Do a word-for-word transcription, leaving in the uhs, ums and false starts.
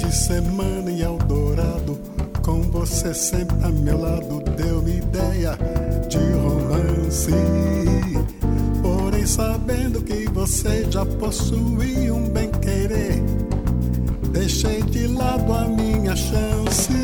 de semana em Eldorado, com você sempre a meu lado, deu-me ideia de romance. Porém, sabendo que você já possui um bem-querer, deixei de lado a minha chance.